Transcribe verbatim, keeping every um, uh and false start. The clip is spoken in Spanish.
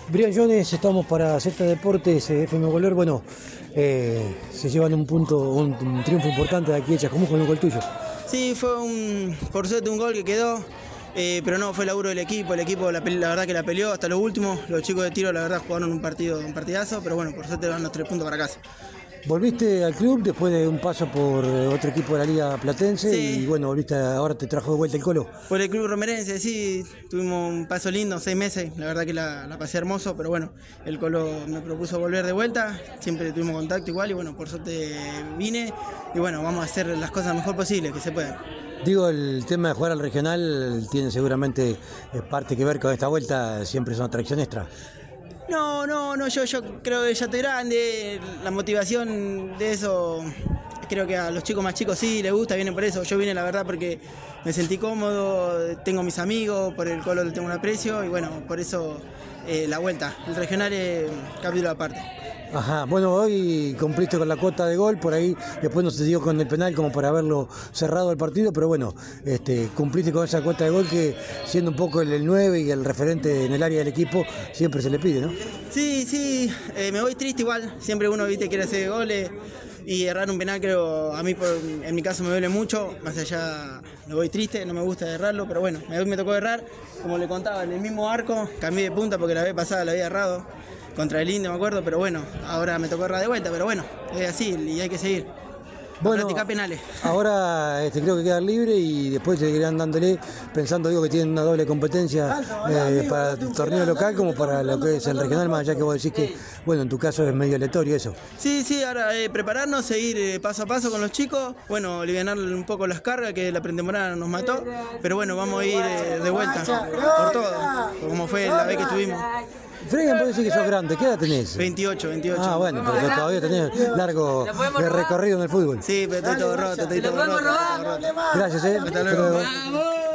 Brian Jones, estamos para Z Deportes, F M Goler. Bueno, eh, se llevan un punto, un, un triunfo importante de aquí de Chascomús con un gol tuyo. Sí, fue un, por suerte un gol que quedó, eh, pero no, fue el laburo del equipo. El equipo la, la verdad que la peleó hasta lo último. Los chicos de tiro la verdad jugaron un partido, un partidazo, pero bueno, por suerte van los tres puntos para casa. Volviste al club después de un paso por otro equipo de la Liga Platense, sí. Y bueno, volviste, ahora te trajo de vuelta el Colo. Por el club romerense, sí, tuvimos un paso lindo, seis meses, la verdad que la, la pasé hermoso, pero bueno, el Colo me propuso volver de vuelta, siempre tuvimos contacto igual y bueno, por suerte vine y bueno, vamos a hacer las cosas lo mejor posible, que se puedan. Digo, el tema de jugar al regional tiene seguramente parte que ver con esta vuelta, siempre es una atracción extra. No, no, no, yo, yo creo que ya estoy grande, la motivación de eso, creo que a los chicos más chicos sí les gusta, vienen por eso. Yo vine la verdad porque me sentí cómodo, tengo mis amigos, por el Colo le tengo un aprecio y bueno, por eso eh, la vuelta. El regional es capítulo aparte. Ajá, bueno, hoy cumpliste con la cuota de gol, por ahí después no se dio con el penal como para haberlo cerrado el partido, pero bueno, este, cumpliste con esa cuota de gol que siendo un poco el, el nueve y el referente en el área del equipo, siempre se le pide, ¿no? Sí, sí, eh, me voy triste igual, siempre uno viste quiere hacer goles y errar un penal creo, a mí por, en mi caso me duele mucho, más allá me voy triste, no me gusta errarlo, pero bueno, hoy me tocó errar, como le contaba, en el mismo arco, cambié de punta porque la vez pasada la había errado. Contra el Indio me acuerdo, pero bueno, ahora me tocó errar de vuelta, pero bueno, es así y hay que seguir. Bueno, practicar penales. Ahora este, creo que quedan libre y después seguirán dándole, pensando digo que tienen una doble competencia eh, para el torneo local como para lo que es el regional, más allá que vos decís que, bueno, en tu caso es medio aleatorio eso. Sí, sí, ahora eh, prepararnos, seguir eh, paso a paso con los chicos, bueno, alivianar un poco las cargas que la pretemporada nos mató, pero bueno, vamos a ir eh, de vuelta por todo, como fue la vez que estuvimos. Fregan, puede decir que sos grande, ¿qué edad tenés? veintiocho, veintiocho. Ah, bueno, pero todavía tenés largo recorrido en el fútbol. Sí, pero estoy todo roto, estoy todo roto. Gracias, eh. Hasta luego.